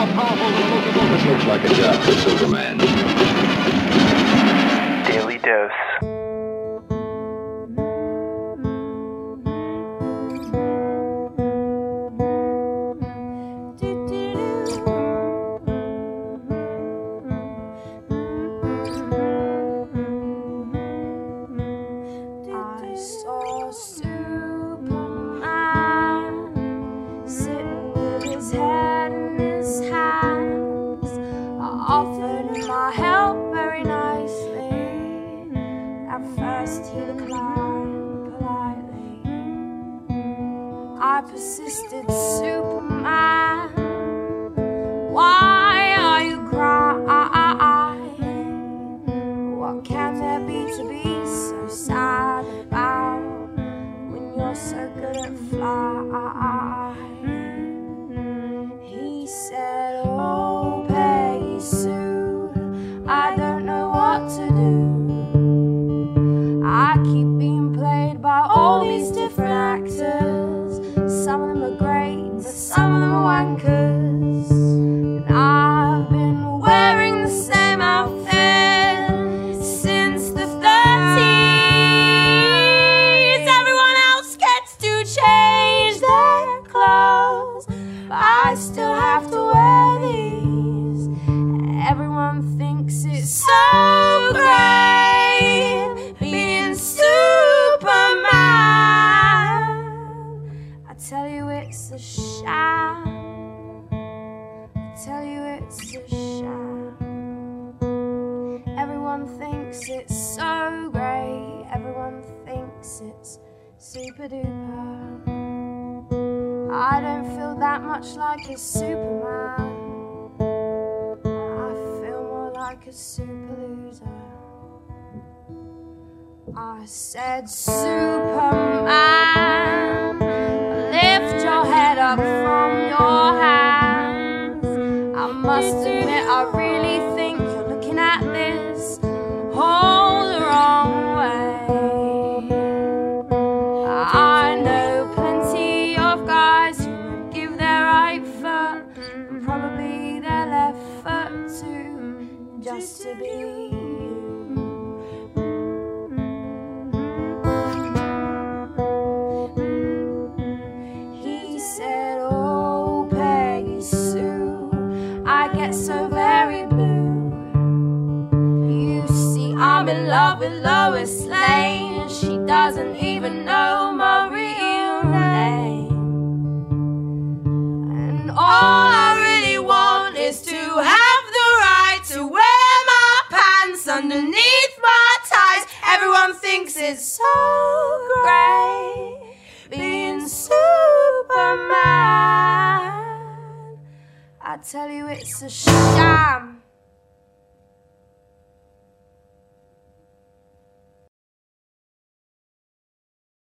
more powerful than a locomotive. This looks like a job for Superman. Daily Dose. I saw Superman sitting with his head in his hands. I offered him my help very nicely. At first he declined politely. I persisted, Superman, why are you crying? What can there be to be so sad about when you're so good at flying? He said, oh, Peggy Sue, I don't know what to do. I keep being played by all these different actors. Some of them are great, but some of them are wankers. And I've been wearing the same outfit since the 30s. Everyone else gets to change their clothes, but I still have to wear these. Everyone thinks it's so great being Superman. I tell you it's a sham. I tell you it's a sham. Everyone thinks it's so great. Everyone thinks it's super duper. I don't feel that much like a Superman. I feel more like a super loser. I said, Superman, lift your head up from your hands. I must admit, I really think you're looking at this all the wrong way. I know plenty of guys who would give their right foot and probably their left foot too, just to be you. He said, oh, Peggy Sue, I get so very blue. You see, I'm in love with Lois Lane. She doesn't even know my real name. And all I really want is to have the right to wear my pants underneath my ties. Everyone thinks it's so great being Superman. I tell you it's a sham.